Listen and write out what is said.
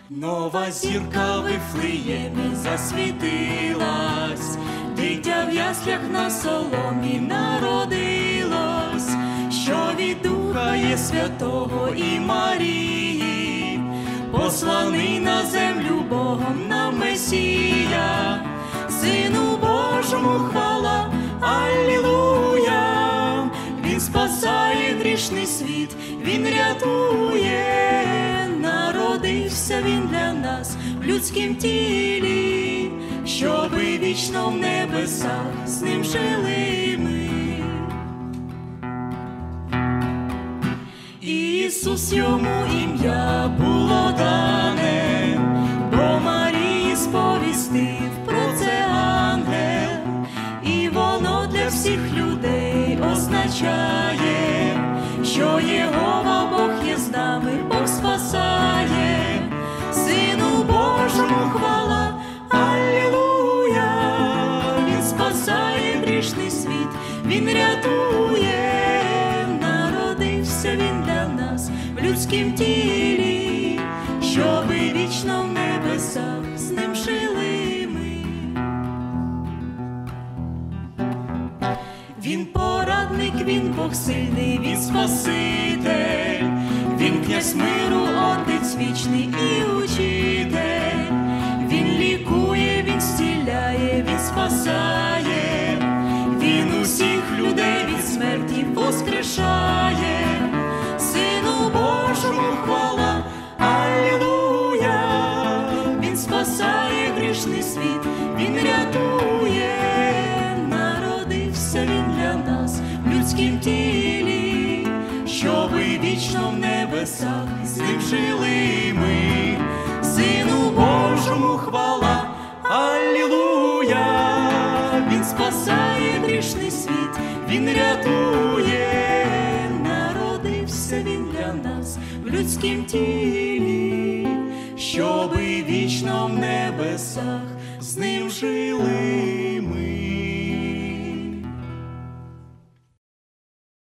Нова зірка в Вифлеємі засвітилась, дитя в яслях на соломі народилось, що від Духа є Святого і Марії, посланий на землю Богом нам Месія, Сину Божому хвала, алілуя! Він спасає грішний світ, Він рятує. Народився Він для нас в людськім тілі, щоби вічно в небесах з Ним жили ми. Ісус йому ім'я було дане, бо Марії сповістив про це ангел, і воно для всіх людей означає, що Єгова Бог є з нами, Бог спасає. Сину Божому хвала, алілуя! Він спасає грішний світ, Він рятує. Народився Він для нас в людськім тілі, щоби вічно в небесах з Ним жили ми. Він порадник, Він Бог сильний, Він Спаситель, Він князь миру, Отець вічний і учитель. Він лікує, Він зціляє, Він спасає, Він усіх людей від смерті воскрешає. Сину Божому хвала, алілуя! Він спасає грішний світ, Він рятує. Народився Він для нас в людськім тілі, щоби вічно в небесах з Ним жили ми. Сину Божому хвала, алілуя! Він спасає грішний світ, Він рятує. Народився Він для нас в людськім тілі, щоби вічно в небесах з Ним жили.